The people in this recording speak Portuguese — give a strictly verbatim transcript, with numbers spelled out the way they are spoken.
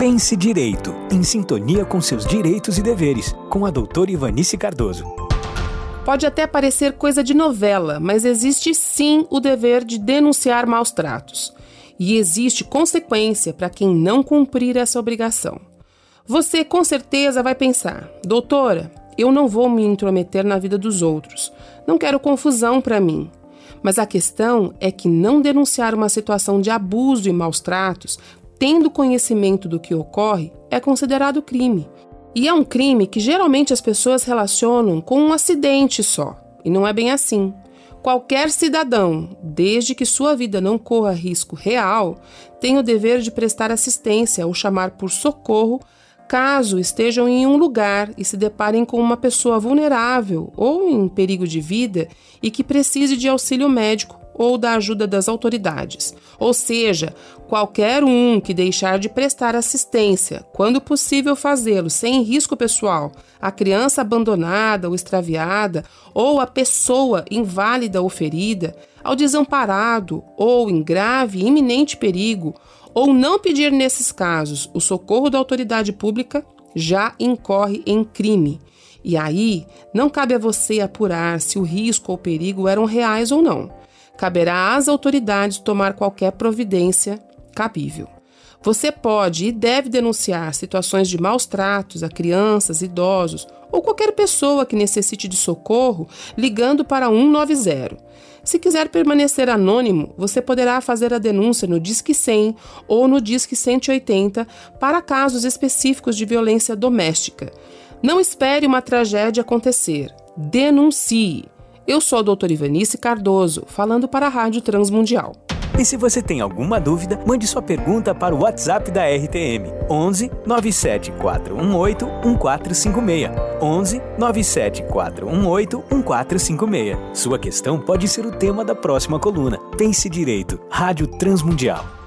Pense Direito, em sintonia com seus direitos e deveres, com a doutora Ivanice Cardoso. Pode até parecer coisa de novela, mas existe sim o dever de denunciar maus tratos. E existe consequência para quem não cumprir essa obrigação. Você com certeza vai pensar, doutora, eu não vou me intrometer na vida dos outros, não quero confusão para mim. Mas a questão é que não denunciar uma situação de abuso e maus tratos, tendo conhecimento do que ocorre, é considerado crime. E é um crime que geralmente as pessoas relacionam com um acidente só, e não é bem assim. Qualquer cidadão, desde que sua vida não corra risco real, tem o dever de prestar assistência ou chamar por socorro caso estejam em um lugar e se deparem com uma pessoa vulnerável ou em perigo de vida e que precise de auxílio médico ou da ajuda das autoridades. Ou seja, qualquer um que deixar de prestar assistência, quando possível fazê-lo sem risco pessoal, a criança abandonada ou extraviada, ou a pessoa inválida ou ferida, ao desamparado ou em grave e iminente perigo, ou não pedir nesses casos o socorro da autoridade pública, já incorre em crime. E aí, não cabe a você apurar se o risco ou perigo eram reais ou não. Caberá às autoridades tomar qualquer providência cabível. Você pode e deve denunciar situações de maus tratos a crianças, idosos ou qualquer pessoa que necessite de socorro ligando para um nove zero. Se quiser permanecer anônimo, você poderá fazer a denúncia no Disque cem ou no Disque cento e oitenta para casos específicos de violência doméstica. Não espere uma tragédia acontecer. Denuncie. Eu sou a doutora Ivanice Cardoso, falando para a Rádio Transmundial. E se você tem alguma dúvida, mande sua pergunta para o WhatsApp da R T M, onze nove sete quatro um oito um quatro cinco seis, onze nove sete quatro um oito um quatro cinco seis. Sua questão pode ser o tema da próxima coluna. Pense Direito, Rádio Transmundial.